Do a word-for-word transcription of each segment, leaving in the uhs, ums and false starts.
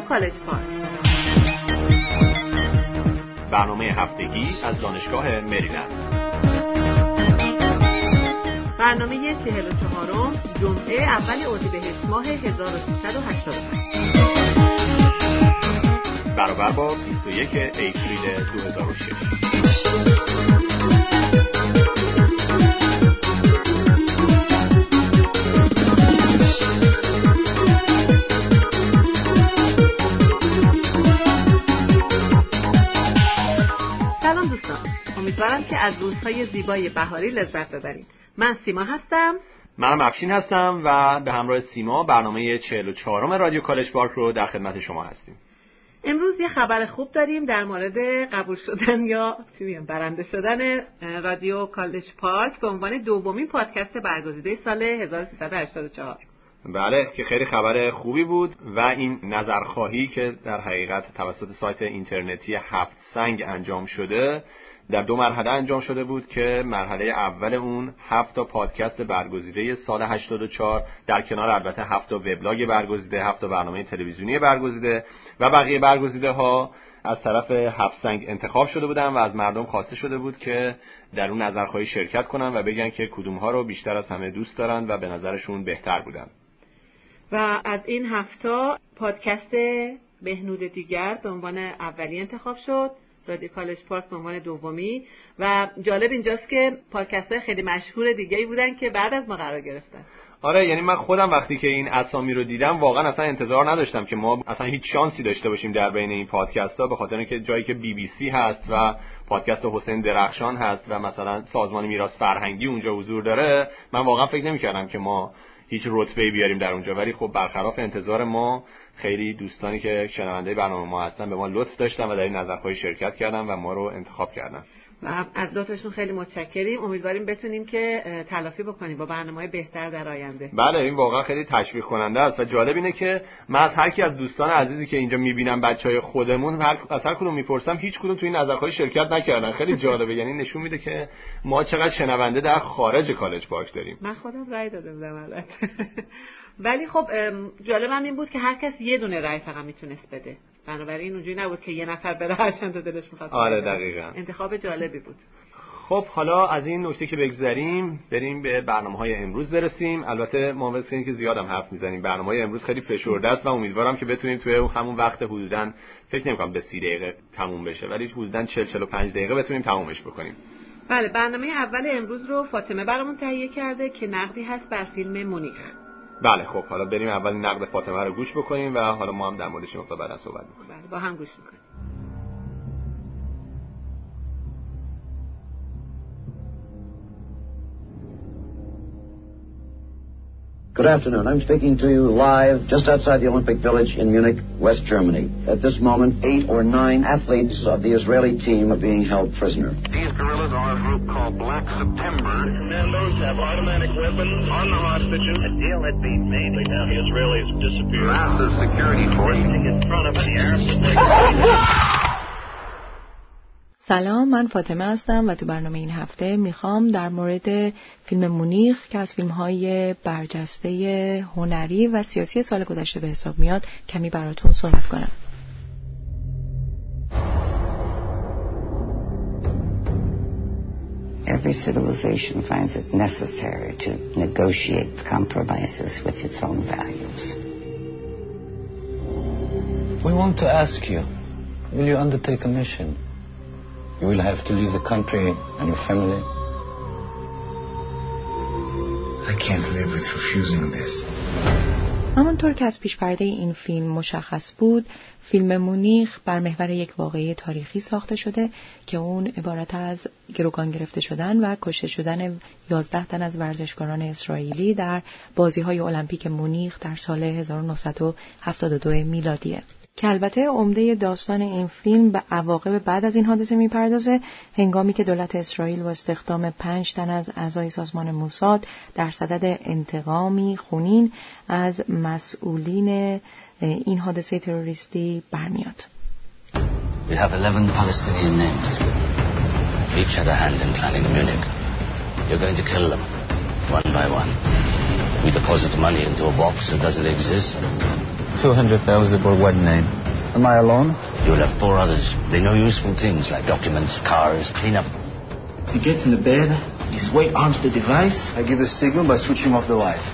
کالج پارک. برنامه هفتگی از دانشگاه مریلند. برنامه چهل و چهارم جمعه اول اردیبهشت ماه هزار و سیصد و هشتاد و پنج برابر با بیست و یک اپریل دو هزار و شش. سلام دوستان، امیدوارم که از روزهای زیبای بهاری لذت ببرید. من سیما هستم. منم افشین هستم و به همراه سیما برنامه چهل و چهارم رادیو کالج پارک رو در خدمت شما هستیم. امروز یه خبر خوب داریم در مورد قبول شدن یا چی میگم برنده شدن رادیو کالج پارک به عنوان دومین پادکست برگزیده سال هزار و سیصد و هشتاد و چهار. بله که خیلی خبر خوبی بود و این نظرخواهی که در حقیقت توسط سایت اینترنتی هفت سنگ انجام شده در دو مرحله انجام شده بود که مرحله اول اون هفت تا پادکست برگزیده سال هشتاد و چهار در کنار البته هفت تا وبلاگ برگزیده، هفت تا برنامه تلویزیونی برگزیده و بقیه برگزیده ها از طرف هفت سنگ انتخاب شده بودن و از مردم خواسته شده بود که در اون نظرخواهی شرکت کنن و بگن که کدوم ها رو بیشتر از همه دوست دارن و به نظرشون بهتر بودن. و از این هفتا پادکست بهنود دیگر به عنوان اولی انتخاب شد، رادیو کالج پارک به عنوان دومی و جالب اینجاست که پادکست‌های خیلی مشهور دیگه‌ای بودن که بعد از ما قرار گرفتن. آره، یعنی من خودم وقتی که این اسامی رو دیدم واقعا اصلا انتظار نداشتم که ما اصلا هیچ شانسی داشته باشیم در بین این پادکست‌ها، به خاطر اینکه جایی که بی بی سی هست و پادکست حسین درخشان هست و مثلا سازمان میراث فرهنگی اونجا حضور داره، من واقعا فکر نمی‌کردم که ما هیچ رتبه‌ای بیاریم در اونجا. ولی خب برخلاف انتظار ما خیلی دوستانی که شنونده برنامه ما هستن به ما لطف داشتن و در این نظرخواهی شرکت کردن و ما رو انتخاب کردن و از لطفشون خیلی متشکریم. امیدواریم بتونیم که تلافی بکنیم با برنامه‌های بهتر در آینده. بله، این واقعا خیلی تشویق کننده است و جالب اینه که من از هر کی از دوستان عزیزی که اینجا می‌بینم بچهای خودمون هر از هر کدوم میپرسم هیچ کدوم تو این نظرخواهی شرکت نکردن. خیلی جالبه، یعنی نشون میده که ما چقدر شنونده در خارج کالج پارک داریم. من خودم رأی داده بودم البته. ولی خب جالبم این بود که هر کس یه دونه رأی فقط میتونست بده. بنابراین اونجوری نبود که یه نفر بره هر چند تا دلش می‌خواد. آره دقیقاً. انتخاب جالبی بود. خب حالا از این نکته که بگذریم بریم به برنامه‌های امروز برسیم. البته ما واسه اینکه زیادم حرف میزنیم برنامه‌های امروز خیلی فشرده است و امیدوارم که بتونیم توی همون وقت حدوداً فکر نمی‌کنم به سی دقیقه تموم بشه، ولی حدوداً چهل چهل و پنج دقیقه بتونیم تمومش بکنیم. بله، برنامه اول امروز رو فاطمه برامون تهیه کرده که نقدی هست بر فیلم مونیخ. بله خب حالا بریم اول نقد فاطمه رو گوش بکنیم و حالا ما هم در موردش نقطه بعدا صحبت می‌کنیم. بله با هم گوش می‌کنیم. Good afternoon. I'm speaking to you live just outside the Olympic Village in Munich, West Germany. At this moment, eight or nine athletes of the Israeli team are being held prisoner. These guerrillas are a group called Black September. Commandos have automatic weapons on the hostages. A deal had been made. Now the Israelis disappeared. Massive security force in front of the Arabs. سلام، من فاطمه هستم و تو برنامه این هفته میخوام در مورد فیلم مونیخ که از فیلم‌های برجسته هنری و سیاسی سال گذشته به حساب میاد کمی براتون صحبت کنم. Every civilization finds it necessary to negotiate compromises with its own values. We want to ask you, will you undertake a mission? You will have to leave the country and your family. I can't live with refusing this. همونطور که از پیش پرده این فیلم مشخص بود، فیلم مونیخ بر محور یک واقعه تاریخی ساخته شده که اون عبارت از گروگان گرفته شدن و کشته شدن یازده تن از ورزشکاران اسرائیلی در بازی‌های المپیک مونیخ در سال هزار و نهصد و هفتاد و دو میلادیه. که البته عمده داستان این فیلم به عواقب بعد از این حادثه میپردازه، هنگامی که دولت اسرائیل با استخدام پنج تن از اعضای سازمان موساد در صدد انتقامی خونین از مسئولین این حادثه تروریستی برمیاد. We have eleven Palestinian names. Each had a hand in planning Munich. You're going to kill them one by one. We deposit money into a box that doesn't exist. two hundred thousand or one name. Am I alone? You'll have four others. They know useful things like documents, cars, cleanup. He gets in the bed, his weight arms the device. I give the signal by switching off the light.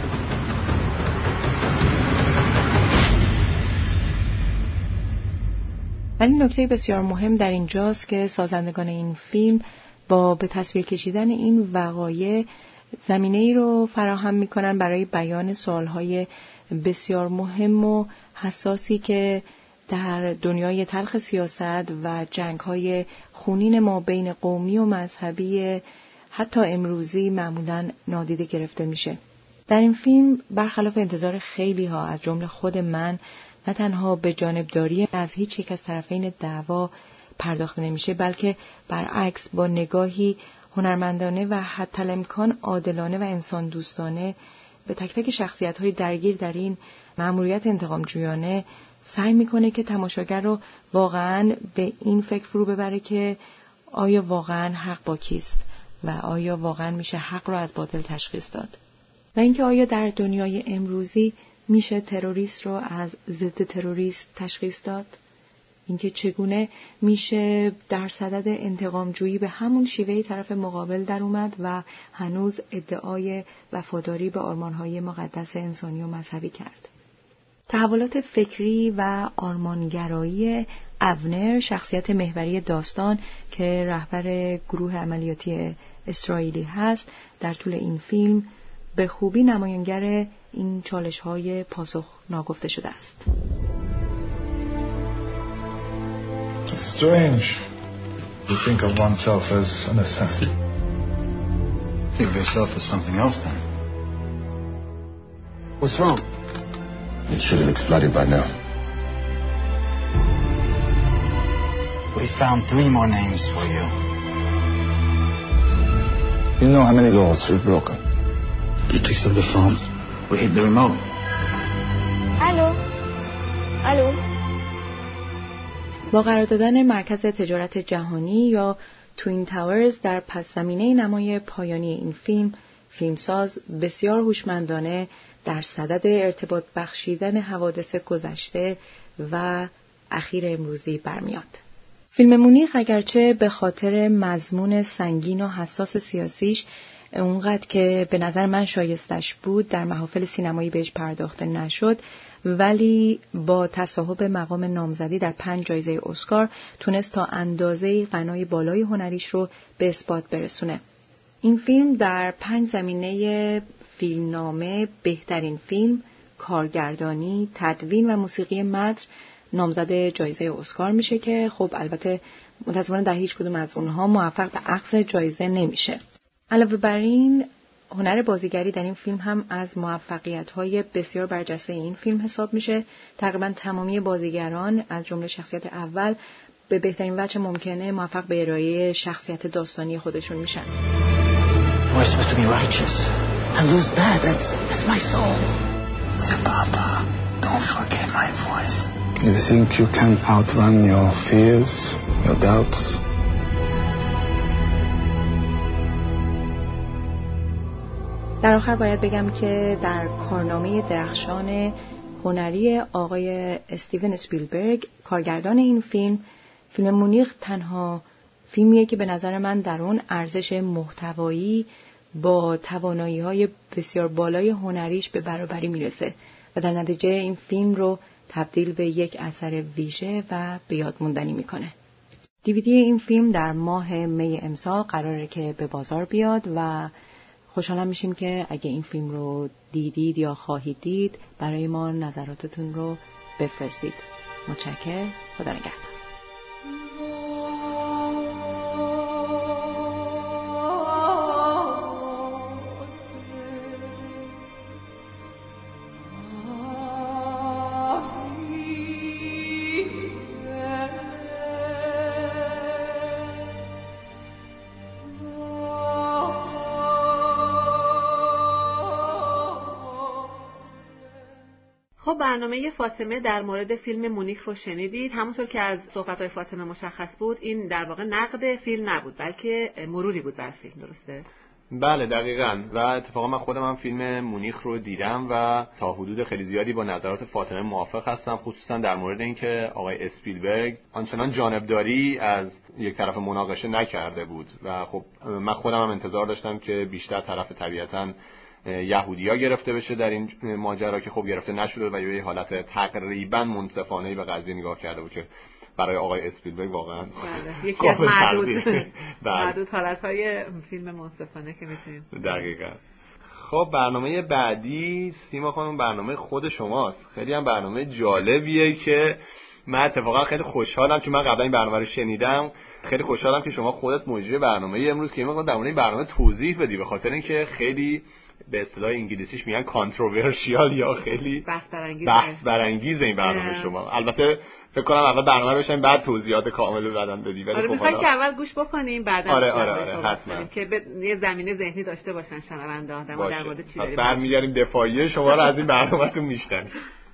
ولی نکته بسیار مهم در اینجاست که سازندگان این فیلم با به تصویر کشیدن این وقایع زمینه‌ای رو فراهم می‌کنن برای بیان سوال‌های بسیار مهم و حساسی که در دنیای تلخ سیاست و جنگ‌های خونین ما بین قومی و مذهبی حتی امروزی معمولاً نادیده گرفته میشه. در این فیلم برخلاف انتظار خیلی‌ها از جمله خود من نه تنها به جانبداری از هیچ یک از طرفین دعوا پرداخته نمیشه، بلکه برعکس با نگاهی هنرمندانه و حتی الامکان عادلانه و انسان دوستانه به تک تک شخصیت‌های درگیر در این مأموریت انتقامجویانه سعی میکنه که تماشاگر رو واقعاً به این فکر فرو ببره که آیا واقعاً حق با کیست و آیا واقعاً میشه حق رو از باطل تشخیص داد و اینکه آیا در دنیای امروزی میشه تروریست رو از ضد تروریست تشخیص داد؟ اینکه چگونه میشه در صدد انتقامجویی به همون شیوه طرف مقابل در اومد و هنوز ادعای وفاداری به آرمانهای مقدس انسانی و مذهبی کرد؟ تحولات فکری و آرمانگرایی ابنر، شخصیت محوری داستان که رهبر گروه عملیاتی اسرائیلی هست، در طول این فیلم به خوبی نمایانگر این چالش‌های پاسخ ناگفته شده است. It's strange. You think of oneself as an assassin. Think of yourself as something else then. What's wrong? It should have exploded by now. We found three more names for you. You know how many laws we've broken. You took some of the phone. We hit the remote. الو الو با قرار دادن مرکز تجارت جهانی یا توین تاورز در پس زمینه نمای پایانی این فیلم، فیلمساز بسیار هوشمندانه در صدد ارتباط بخشیدن حوادث گذشته و اخیر امروزی برمیاد. فیلم مونیخ اگرچه به خاطر مضمون سنگین و حساس سیاسیش اونقدر که به نظر من شایستش بود در محافل سینمایی بهش پرداخته نشد، ولی با تصاحب مقام نامزدی در پنج جایزه اسکار تونست تا اندازه‌ای غنای بالای هنریش رو به اثبات برسونه. این فیلم در پنج زمینه فیلمنامه، بهترین فیلم، کارگردانی، تدوین و موسیقی متن نامزد جایزه اسکار میشه که خب البته متأسفانه در هیچ کدوم از اونها موفق به اخذ جایزه نمیشه. علاوه بر این، هنر بازیگری در این فیلم هم از موفقیت‌های بسیار برجسته این فیلم حساب میشه. تقریباً تمامی بازیگران از جمله شخصیت اول به بهترین وجه ممکنه موفق به ارائه شخصیت داستانی خودشون میشن. We're supposed to be righteous. And lose that, that's, that's my soul. Dear Papa, don't forget my voice. You think you can outrun your fears, your doubts? در آخر باید بگم که در کارنامه درخشان هنری آقای استیون اسپیلبرگ، کارگردان این فیلم، فیلم مونیخ تنها فیلمیه که به نظر من در اون ارزش محتوایی با توانایی‌های بسیار بالای هنریش به برابری میرسه و در نتیجه این فیلم رو تبدیل به یک اثر ویژه و به یاد موندنی میکنه. دیویدی این فیلم در ماه می امسال قراره که به بازار بیاد و خوشحالم میشیم که اگه این فیلم رو دیدید یا خواهید دید برای ما نظراتتون رو بفرستید. متشکرم. خدا نگهدار. خب برنامه فاطمه در مورد فیلم مونیخ رو شنیدید. همونطور که از صحبت‌های فاطمه مشخص بود، این در واقع نقد فیلم نبود بلکه مروری بود بر فیلم، درسته؟ بله دقیقاً. و اتفاقا من خودم هم فیلم مونیخ رو دیدم و تا حدود خیلی زیادی با نظرات فاطمه موافق هستم، خصوصا در مورد اینکه آقای اسپیلبرگ آنچنان جانبداری از یک طرف مناقشه نکرده بود و خب من خودم هم انتظار داشتم که بیشتر طرف طبیعتاً یهودی‌ها گرفته بشه در این ماجرا که خب گرفته نشده و یه حالت تقریباً منصفانه‌ای به قضیه نگاه کرده بود که برای آقای اسپیلبرگ واقعا بله یکی از معدود معدود حالت‌های فیلم منصفانه که می‌تونیم. دقیقاً. خب برنامه بعدی سیما خانم برنامه خود شماست. خیلی هم برنامه جالبیه که من اتفاقا خیلی خوشحالم که من قبلا این برنامه رو شنیدم. خیلی خوشحالم که شما خودت مجری برنامه امروز که می‌خوام در مورد این برنامه توضیح بدی، به خاطر اینکه خیلی به اصطلاح انگلیسیش میگن کانتروورشیال یا خیلی بحث برانگیز بحث برانگیز این برنامه شما. البته فکر کنم اول برنامه رو بشیم بعد توضیحات کامل رو بعداً بدی. ولی آره می‌خوایم که اول گوش بکنیم بعداً آره آره آره حتما که به یه زمینه ذهنی داشته باشن شنونده در مورد چی داریم. برمیگردیم دفاعیه شما رو از این برنامه‌تون میشنویم.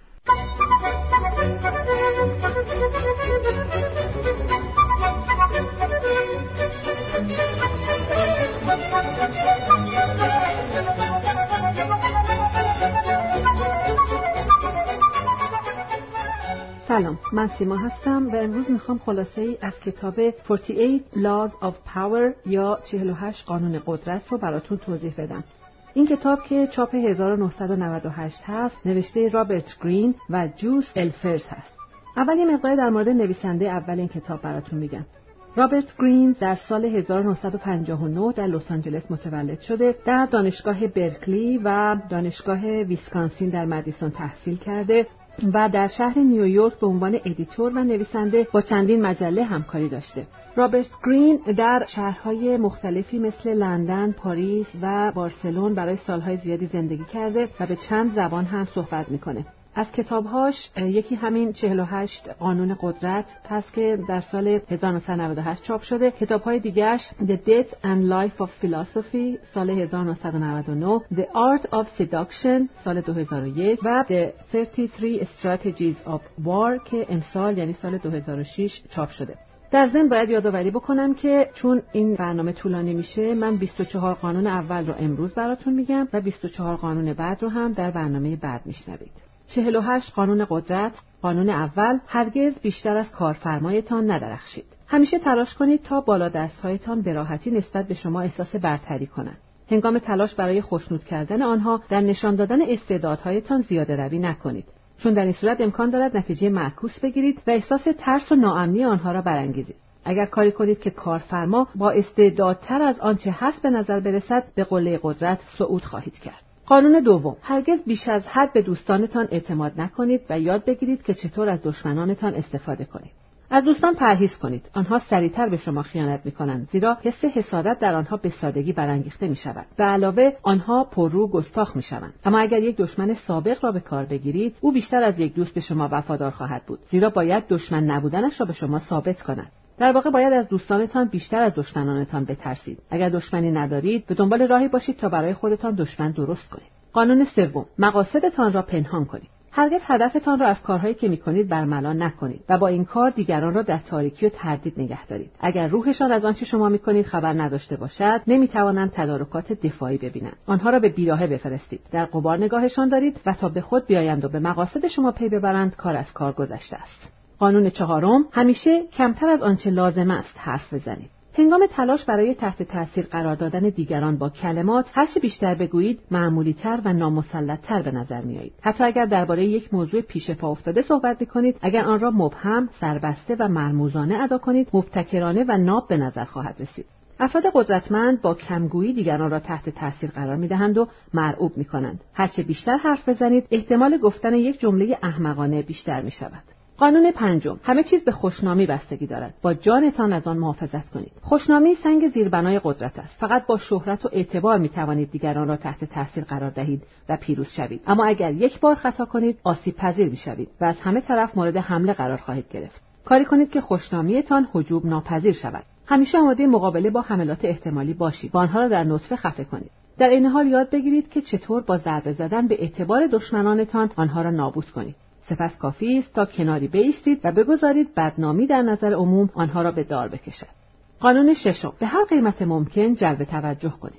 سلام، من سیما هستم و امروز میخوام خلاصه ای از کتاب چهل و هشت Laws of Power یا چهل و هشت قانون قدرت رو براتون توضیح بدم. این کتاب که چاپ هزار و نهصد و نود و هشت هست، نوشته رابرت گرین و جوس الفرز هست. اول یه مقدار در مورد نویسنده اول این کتاب براتون میگم. رابرت گرین در سال هزار و نهصد و پنجاه و نه در لس آنجلس متولد شده. در دانشگاه برکلی و دانشگاه ویسکانسین در مدیسون تحصیل کرده و در شهر نیویورک به عنوان ادیتور و نویسنده با چندین مجله همکاری داشته. رابرت گرین در شهرهای مختلفی مثل لندن، پاریس و بارسلون برای سالهای زیادی زندگی کرده و به چند زبان هم صحبت میکنه. از کتابهاش یکی همین چهل و هشت قانون قدرت هست که در سال هزار و نهصد و نود و هشت چاپ شده. کتابهای دیگرش The Death and Life of Philosophy سال هزار و نهصد و نود و نه، The Art of Seduction سال دو هزار و یک و The سی و سه Strategies of War که امسال یعنی سال دو هزار و شش چاپ شده. در ضمن باید یادآوری بکنم که چون این برنامه طولانی میشه، من بیست و چهار قانون اول رو امروز براتون میگم و بیست و چهار قانون بعد رو هم در برنامه بعد میشنوید. چهل و هشت قانون قدرت. قانون اول: هرگز بیشتر از کارفرمایتان ندرخشید. همیشه تلاش کنید تا بالا دستهایتان به راحتی نسبت به شما احساس برتری کنند. هنگام تلاش برای خوشنود کردن آنها در نشان دادن استعدادهایتان زیاده روی نکنید، چون در این صورت امکان دارد نتیجه معکوس بگیرید و احساس ترس و ناامنی آنها را برانگیزید. اگر کاری کنید که کارفرما با استعدادتر از آنچه هست به نظر برسد، به قله قدرت صعود خواهید کرد. قانون دوم: هرگز بیش از حد به دوستانتان اعتماد نکنید و یاد بگیرید که چطور از دشمنانتان استفاده کنید. از دوستان پرهیز کنید. آنها سریعتر به شما خیانت می‌کنند، زیرا حس حسادت در آنها به سادگی برانگیخته می‌شود. به علاوه آنها پررو گستاخ می‌شوند. اما اگر یک دشمن سابق را به کار بگیرید، او بیشتر از یک دوست به شما وفادار خواهد بود، زیرا باید دشمن نبودنش را به شما ثابت کند. در واقع باید از دوستانتان بیشتر از دشمنانتان بترسید. اگر دشمنی ندارید، به دنبال راهی باشید تا برای خودتان دشمن درست کنید. قانون سوم: مقاصدتان را پنهان کنید. هرگز هدفتان را از کارهایی که می‌کنید برملا نکنید و با این کار دیگران را در تاریکی و تردید نگه دارید. اگر روحشان از آنچه شما می‌کنید خبر نداشته باشد، نمی‌توانند تدارکات دفاعی ببینند. آنها را به بیراهه بفرستید. در غبار نگاهشان دارید و تا به خود بیایند و به مقاصد شما پی ببرند، کار از کار گذشته است. قانون چهارم: همیشه کمتر از آنچه لازم است حرف بزنید. هنگام تلاش برای تحت تاثیر قرار دادن دیگران با کلمات، هر چه بیشتر بگویید، معمولی‌تر و نامسلط‌تر به نظر می‌آیید. حتی اگر درباره یک موضوع پیش پا افتاده صحبت می‌کنید، اگر آن را مبهم، سربسته و مرموزانه ادا کنید، مبتکرانه و ناب به نظر خواهد رسید. افراد قدرتمند با کمگویی دیگران را تحت تاثیر قرار می‌دهند و مرعوب می‌کنند. هر چه بیشتر حرف بزنید، احتمال گفتن یک جمله احمقانه بیشتر می‌شود. قانون پنجم: همه چیز به خوشنامی بستگی دارد. با جانتان از آن محافظت کنید. خوشنامی سنگ زیربنای قدرت است. فقط با شهرت و اعتبار می توانید دیگران را تحت تاثیر قرار دهید و پیروز شوید. اما اگر یک بار خطا کنید، آسیب پذیر می شوید و از همه طرف مورد حمله قرار خواهید گرفت. کاری کنید که خوشنامیتان هجوم ناپذیر شود. همیشه آماده مقابله با حملات احتمالی باشید. با آنها را در نطفه خفه کنید. در این حال یاد بگیرید که چطور با ضربه زدن به اعتبار دشمنانتان آنها را نابود کنید. سپس کافی است تا کناری بایستید و بگذارید بدنامی در نظر عموم آنها را به دار بکشد. قانون ششم: به هر قیمت ممکن جلب توجه کنید.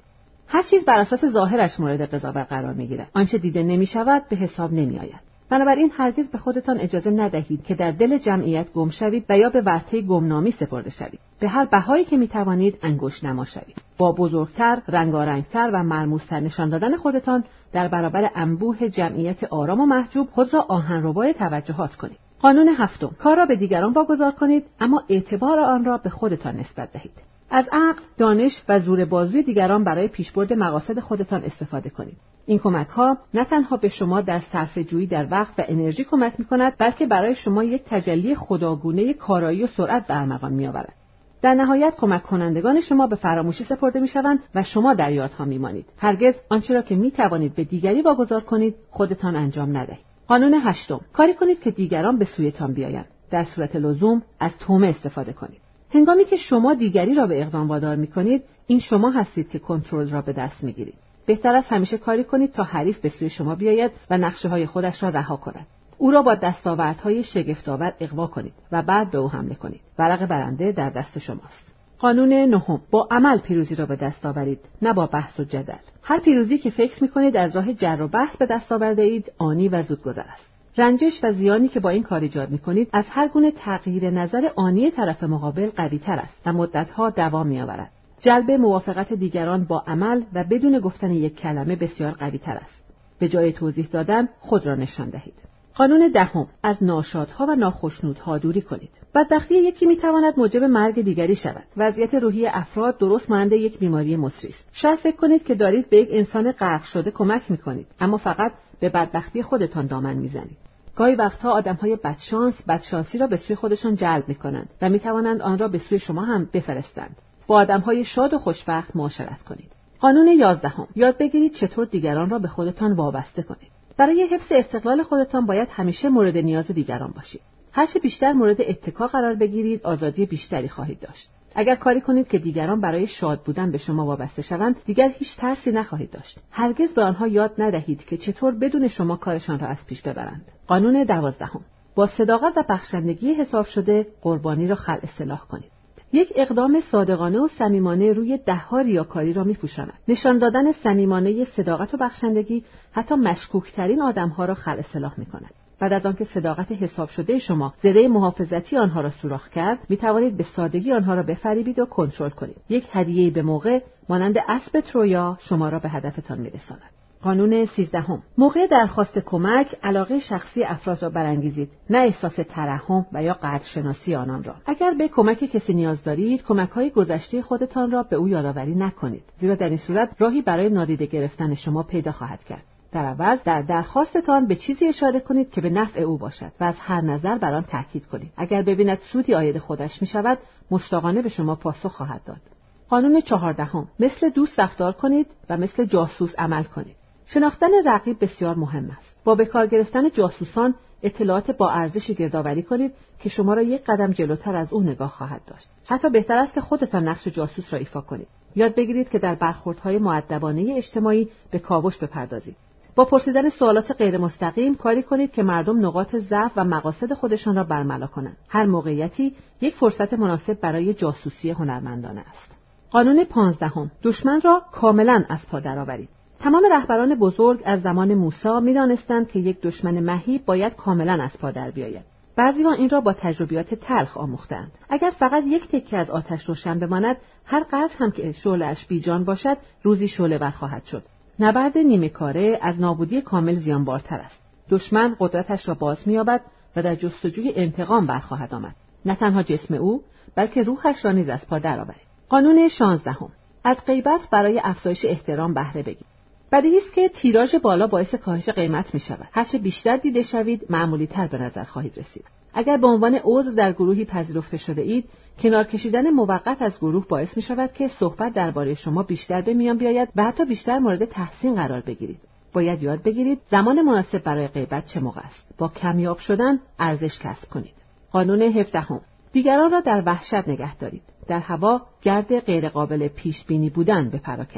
هر چیز بر اساس ظاهرش مورد قضاوت قرار می‌گیرد. آنچه دیده نمی‌شود به حساب نمی‌آید. بنابراین هرگز به خودتان اجازه ندهید که در دل جمعیت گم شوید و یا به ورطه گمنامی سپرده شوید. به هر بهایی که می‌توانید انگشت نما شوید. با بزرگتر، رنگارنگتر و مرموزتر نشان دادن خودتان در برابر انبوه جمعیت آرام و محجوب خود را آهنربای توجهات کنید. قانون هفتم، کار را به دیگران واگذار کنید اما اعتبار آن را به خودتان نسبت دهید. از عقل، دانش و زور بازوی دیگران برای پیشبرد مقاصد خودتان استفاده کنید. این کمک‌ها نه تنها به شما در صرفه‌جویی در وقت و انرژی کمک می‌کند، بلکه برای شما یک تجلی خداگونه کارایی و سرعت به ارمغان می‌آورد. در نهایت کمک کنندگان شما به فراموشی سپرده می‌شوند و شما در یادها می‌مانید. هرگز آنچه را که می‌توانید به دیگری واگذار کنید، خودتان انجام ندهید. قانون هشتم، کاری کنید که دیگران به سویتان بیایند. در صورت لزوم از تومه استفاده کنید. هنگامی که شما دیگری را به اقدام وادار می‌کنید، این شما هستید که کنترل را به دست می‌گیرید. بهتر است همیشه کاری کنید تا حریف به سوی شما بیاید و نقشه‌های خودش را رها کند. او را با دستاوردهای شگفت‌آور اغوا کنید و بعد به او حمله کنید. ورق برنده در دست شماست. قانون نهم، با عمل پیروزی را به دست آورید، نه با بحث و جدل. هر پیروزی که فکر می‌کنید از راه جر و بحث به دست آورده اید، آنی و زودگذر است. رنجش و زیانی که با این کار ایجاد می‌کنید از هر گونه تغییر نظر آنی طرف مقابل قوی‌تر است و مدت‌ها دوام می‌آورد. جلب موافقت دیگران با عمل و بدون گفتن یک کلمه بسیار قوی‌تر است. به جای توضیح دادن خود را نشان دهید. قانون دهم، از ناشادها و ناخشنودها دوری کنید. بدبختی یکی می‌تواند موجب مرگ دیگری شود. وضعیت روحی افراد درست مانند یک بیماری مصری است. شاید فکر کنید که دارید به یک انسان غرق شده کمک می‌کنید، اما فقط به بدبختی خودتان دامن می‌زنید. گاهی وقتها آدم‌های بدشانس بدشانسی را به سوی خودشان جلب می‌کنند و می‌توانند آن را به سوی شما هم بفرستند. با آدم‌های شاد و خوشبخت معاشرت کنید. قانون یازدهم، یاد بگیرید چطور دیگران را به خودتان وابسته کنید. برای حفظ استقلال خودتان باید همیشه مورد نیاز دیگران باشید. هرچه بیشتر مورد اتکا قرار بگیرید، آزادی بیشتری خواهید داشت. اگر کاری کنید که دیگران برای شاد بودن به شما وابسته شوند، دیگر هیچ ترسی نخواهید داشت. هرگز به آنها یاد ندهید که چطور بدون شما کارشان را از پیش ببرند. قانون دوازدهم، با صداقت و بخشندگی حساب شده قربانی را خلع سلاح کنید. یک اقدام صادقانه و صمیمانه روی ده‌ها ریاکاری را می‌پوشاند. نشان دادن صمیمانه صداقت و بخشندگی حتی مشکوک‌ترین آدم‌ها را خلع سلاح می‌کند. بعد از آنکه صداقت حساب شده شما زره محافظتی آنها را سوراخ کرد، می‌توانید به سادگی آنها را بفریبید و کنترل کنید. یک هدیه‌ای به موقع مانند اسب ترویا شما را به هدفتان می‌رساند. قانون سیزدهم، موقع درخواست کمک علاقه شخصی افراد را برانگیزید، نه احساس ترحم و یا قدرشناسی آنان را. اگر به کمک کسی نیاز دارید، کمک‌های گذشته خودتان را به او یادآوری نکنید، زیرا در این صورت راهی برای نادیده گرفتن شما پیدا خواهد کرد. در عوض در درخواستتان به چیزی اشاره کنید که به نفع او باشد و از هر نظر بر آن تاکید کنید. اگر ببیند سودی عاید خودش می‌شود، مشتاقانه به شما پاسخ خواهد داد. قانون چهاردهم، مثل دوست رفتار کنید و مثل جاسوس عمل کنید. شناختن رقیب بسیار مهم است. با به کار گرفتن جاسوسان اطلاعات با ارزش گردآوری کنید که شما را یک قدم جلوتر از او نگاه خواهد داشت. حتی بهتر است که خودتان نقش جاسوس را ایفا کنید. یاد بگیرید که در برخوردهای مؤدبانه اجتماعی به کاوش بپردازید. با پرسیدن سوالات غیر مستقیم کاری کنید که مردم نقاط ضعف و مقاصد خودشان را برملا کنند. هر موقعیتی یک فرصت مناسب برای جاسوسی هنرمندانه است. قانون پانزدهم، دشمن را کاملا از پا درآورید. تمام رهبران بزرگ از زمان موسی می‌دانستند که یک دشمن مهیب باید کاملا از پا در بیاید. بعضی‌ها این را با تجربیات تلخ آموختند. اگر فقط یک تکه از آتش روشن بماند، هر قدر هم که شعله‌اش بیجان باشد، روزی شعله‌ور خواهد شد. نبرد نیمه کاره از نابودی کامل زیانبارتر است. دشمن قدرتش را باز می‌یابد و در جستجوی انتقام برخواهد آمد. نه تنها جسم او، بلکه روحش را نیز از پا درآورید. قانون شانزدهم، از غیبت برای افزایش احترام بهره بگیرید. بدیهی است که تیراژ بالا باعث کاهش قیمت می شود. هرچه بیشتر دیده شوید، معمولی تر به نظر خواهید رسید. اگر به عنوان عضو در گروهی پذیرفته شده اید، کنار کشیدن موقت از گروه باعث می شود که صحبت درباره شما بیشتر به میان بیاید و حتی بیشتر مورد تحسین قرار بگیرید. باید یاد بگیرید زمان مناسب برای غیبت چه موقع است. با کمیاب شدن ارزش کسب کنید. قانون هفدهم، دیگران را در وحشت نگه دارید. در هوا گرد غیرقابل پیش بینی بودن بپراکنید.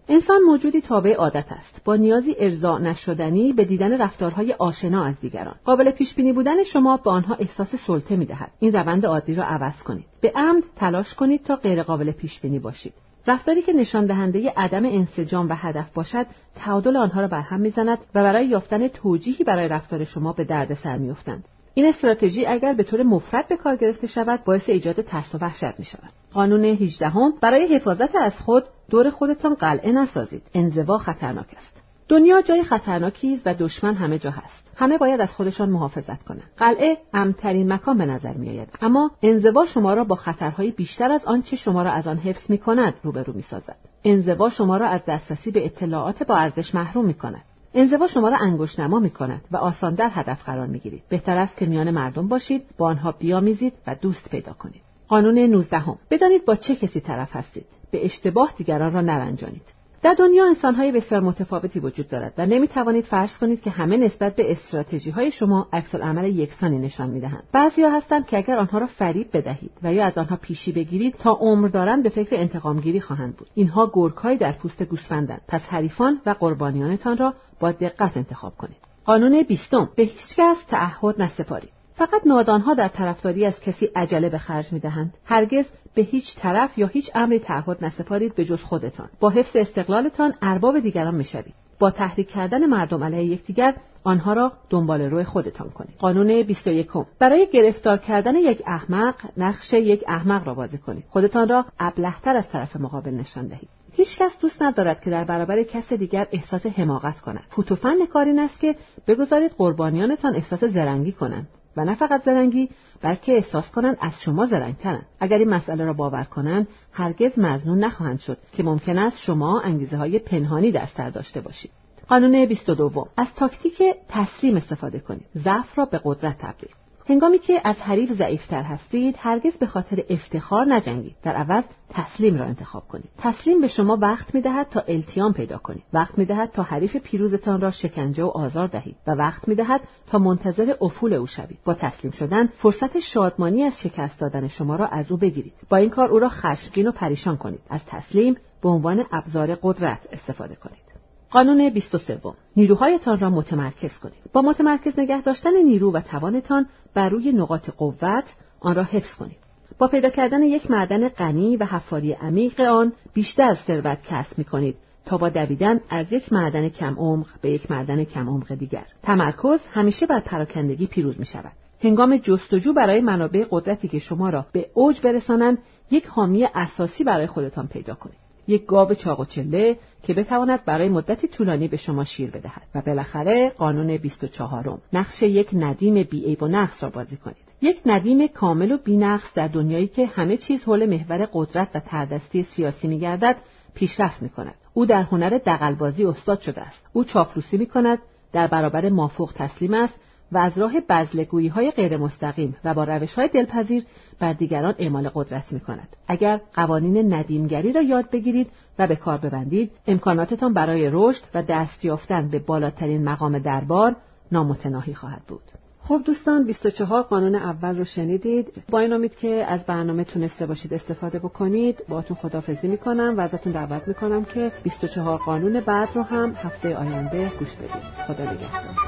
انسان موجودی تابع عادت است، با نیازی ارضا نشدنی به دیدن رفتارهای آشنا از دیگران. قابل پیش بینی بودن شما به آنها احساس سلطه می‌دهد. این روند عادی را عوض کنید. به عمد تلاش کنید تا غیر قابل پیش بینی باشید. رفتاری که نشان دهنده عدم انسجام و هدف باشد، تعادل آنها را برهم می‌زند و برای یافتن توجیهی برای رفتار شما به دردسر می‌افتند. این استراتژی اگر به طور مفرط به کار گرفته شود، باعث ایجاد ترس و وحشت می‌شود. قانون هجدهم، برای حفاظت از خود دور خودتان قلعه نسازید. انزوا خطرناک است. دنیا جای خطرناکی است و دشمن همه جا هست. همه باید از خودشان محافظت کنند. قلعه امن‌ترین مکان به نظر می‌آید، اما انزوا شما را با خطرهای بیشتر از آنچه شما را از آن حفظ می‌کند روبرو می‌سازد. انزوا شما را از دسترسی به اطلاعات با ارزش محروم می‌کند. انزوا شما را انگشت‌نما می‌کند و آسان در هدف قرار می‌گیرید. بهتر است که میان مردم باشید، با آنها بیامیزید و دوست پیدا کنید. قانون نوزدهم، بدانید با چه کسی طرف هستید. به اشتباه دیگران را نرنجانید. در دنیا انسان‌های بسیار متفاوتی وجود دارد و نمی‌توانید فرض کنید که همه نسبت به استراتژی‌های شما عکس‌العمل یکسانی نشان می‌دهند. بعضی‌ها هستند که اگر آنها را فریب بدهید و یا از آنها پیشی بگیرید، تا عمر دارند به فکر انتقام‌گیری خواهند بود. اینها گرگ‌هایی در پوست گوسفندند. پس حریفان و قربانیانتان را با دقت انتخاب کنید. قانون بیستم، به هیچ کس تعهد نسپارید. فقط نادانها در طرفداری از کسی عجله به خرج می‌دهند. هرگز به هیچ طرف یا هیچ امری تعهد نسپارید به جز خودتان. با حفظ استقلالتان ارباب دیگران می‌شوید. با تحریک کردن مردم علیه یکدیگر آنها را دنبال روی خودتان کنید. قانون بیست و یکم، برای گرفتار کردن یک احمق نقش یک احمق را بازی کنید. خودتان را ابله‌تر از طرف مقابل نشان دهید. هیچ کس دوست ندارد که در برابر کس دیگر احساس حماقت کند. فوت و فن کار این است که بگذارید قربانیانتان احساس زرنگی کنند. و نه فقط زرنگی، بلکه احساس کنند از شما زرنگ‌ترند. اگر این مسئله را باور کنند، هرگز مظنون نخواهند شد که ممکن است شما انگیزه‌های پنهانی در سر داشته باشید. قانون بیست و دو، از تاکتیک تسلیم استفاده کنید. ضعف را به قدرت تبدیل. هنگامی که از حریف ضعیف‌تر هستید، هرگز به خاطر افتخار نجنگید. در عوض تسلیم را انتخاب کنید. تسلیم به شما وقت می‌دهد تا التیام پیدا کنید. وقت می‌دهد تا حریف پیروزتان را شکنجه و آزار دهید و وقت می‌دهد تا منتظر افول او شوید. با تسلیم شدن، فرصت شادمانی از شکست دادن شما را از او بگیرید. با این کار او را خشمگین و پریشان کنید. از تسلیم به عنوان ابزار قدرت استفاده کنید. قانون بیست و سه، نیروهایتان را متمرکز کنید. با متمرکز نگه داشتن نیرو و توانتان بر روی نقاط قوت آن را حفظ کنید. با پیدا کردن یک معدن غنی و حفاری عمیق آن بیشتر ثروت کسب می‌کنید تا با دویدن از یک معدن کم عمق به یک معدن کم عمق دیگر. تمرکز همیشه بر پراکندگی پیروز می‌شود. هنگام جستجو برای منابع قدرتی که شما را به اوج برسانند، یک حامی اساسی برای خودتان پیدا کنید. یک گاو چاق و چله که بتواند برای مدتی طولانی به شما شیر بدهد. و بالاخره قانون بیست و چهار، نقش یک ندیم بی‌عیب و نقص را بازی کنید. یک ندیم کامل و بی‌نقص در دنیایی که همه چیز حول محور قدرت و تردستی سیاسی می‌گردد پیشرفت می‌کند. او در هنر دغل‌بازی استاد شده است. او چاپلوسی می‌کند، در برابر مافوق تسلیم است و از راه بزلگویی‌های غیر مستقیم و با روش‌های دلپذیر بر دیگران اعمال قدرت می‌کند. اگر قوانین ندیمگری را یاد بگیرید و به کار ببندید، امکاناتتان برای رشد و دست یافتن به بالاترین مقام دربار نامتناهی خواهد بود. خب دوستان، بیست و چهار قانون اول رو شنیدید. با این امید که از برنامه تونسته باشید استفاده بکنید، باهاتون خداحافظی میکنم و ازتون دعوت میکنم که بیست و چهار قانون بعد رو هم هفته آینده گوش بدید. خدا نگهدار.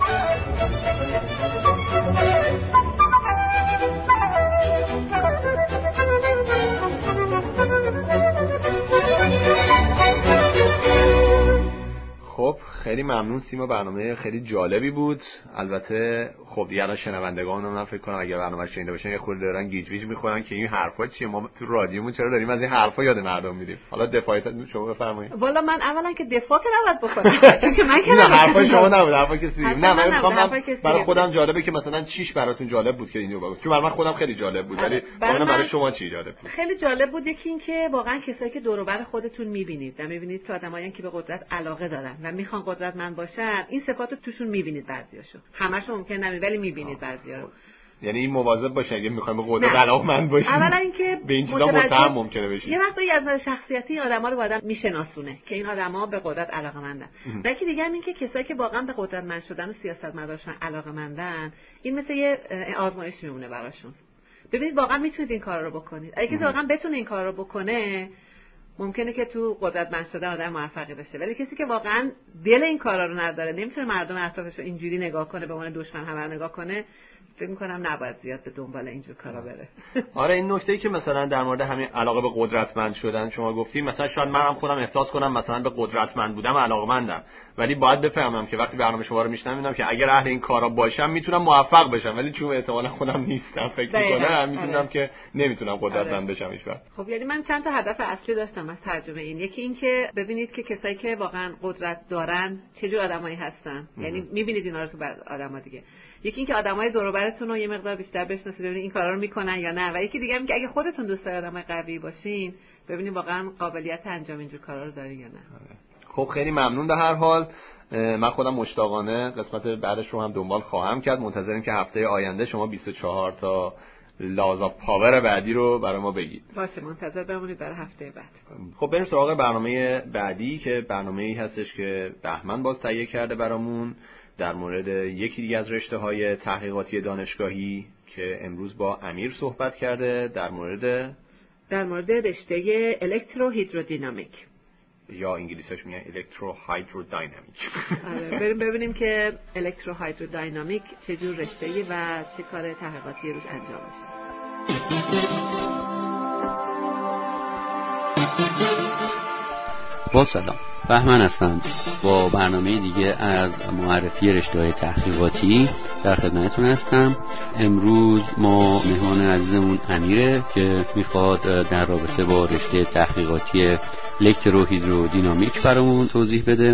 خب خیلی ممنون سیما، برنامه خیلی جالبی بود. البته خب دیگه الان شنوندگان من فکر کنم اگه برنامه رو شنیده باشن یه خورده دارن گیج ویج میخورن که این حرفا چیه، ما تو رادیومون چرا داریم از این حرفا یاد مردم میدیم. حالا دفاعیت شما بفرمایید. والا من اولا که دفاع که نباید بکنم چون که من که نه حرفای شما نبود، حرفای کسی نه. من میخوام برای خودم جالبه که مثلا چیش براتون جالب بود که اینو بگم، چون برای من خودم خیلی جالب بود، ولی برای برای شما چی جالب بود؟ خیلی جالب بود. یکی این که واقعا کسایی که دور و بر خودتون میبینید و میبینید که آدمایی که به قدرت علاقه دارن و میخوان قدرتمند باشن، این صفاتو توشون میبینید. بعضیاشو همشو ممکن نمی، ولی میبینید بعضیا رو. یعنی این مواظب باشه اگه میخوایم به قدرت علاقمند باشیم. اولا اینکه به این چیزا متهم ممکنه بشیم. یه وقتی از نظر شخصیتی آدما رو آدم میشناسونه که این آدما به قدرت علاقه‌مندن. یکی دیگه هم این که کسایی که واقعا به قدرتمند شدن و سیاستمدارشن علاقه‌مندن، این مثل یه آزمایش میمونه براشون. ببینید واقعا میتونید این کارا رو بکنید. اگه کسی واقعا بتونه این کارا رو بکنه، ممکنه که تو قدرتمند شدن آدم موفقی بشه، ولی کسی که واقعا دل این کارا رو نداره، نمیتونه مردم اطرافش رو اینجوری نگاه کنه، به عنوان دشمن همه رو نگاه کنه، فکر می‌کنم نباید زیاد به دنبال اینجور کارا بره. آره این نکته‌ای که مثلا در مورد همین علاقه به قدرتمند شدن شما گفتید، مثلا شاید منم خودم احساس کنم مثلا به قدرتمند بودم علاقه‌مندم، ولی باید بفهمم که وقتی برنامه شما رو میشنم میبینم که اگر اهل این کارا باشم میتونم موفق بشم، ولی چون احتمالاً خودم نیستم فکر می‌کنم میتونم آره. که نمیتونم قدرتمند آره. بشم هیچ وقت. خب یعنی من چند تا هدف اصلی داشتم از ترجمه این. یکی این که ببینید که کسایی که واقعا قدرت دارن چه جور آدمایی هستن، یعنی میبینید اینا رو تو آدما دیگه. یکی این که آدمای دور و برتون رو یه مقدار بیشتر بشناسید، ببینید این کارا رو میکنن یا نه، و یکی دیگه هم که اگه خودتون دوست دارید آدمای قوی باشین، ببینید واقعا قابلیت انجام اینجور کارا رو دارین یا نه. خب خیلی ممنون. به هر حال من خودم مشتاقانه قسمت بعدش رو هم دنبال خواهم کرد. منتظریم که هفته آینده شما بیست و چهار تا لاز آف پاور بعدی رو برای ما بگید. باشه منتظر بمونید برای هفته بعد. خب بریم سراغ برنامه بعدی که برنامه‌ای هستش که بهمن باز تهیه کرده برامون در مورد یکی دیگه از رشته‌های تحقیقاتی دانشگاهی که امروز با امیر صحبت کرده در مورد در مورد رشته الکتروهیدرودینامیک یا انگلیسیش میگن الکتروهایدرودینامیک. آره بریم ببینیم که الکتروهایدرودینامیک چه جور رشته‌ای و چه کار تحقیقاتی روش انجام میشه. با سلام، بهمن هستم با برنامه دیگه از معرفی رشته‌های تحقیقاتی در خدمتتون هستم. امروز ما مهمان عزیزمون امیره که میخواد در رابطه با رشته تحقیقاتی الکتروهیدرودینامیک برامون توضیح بده.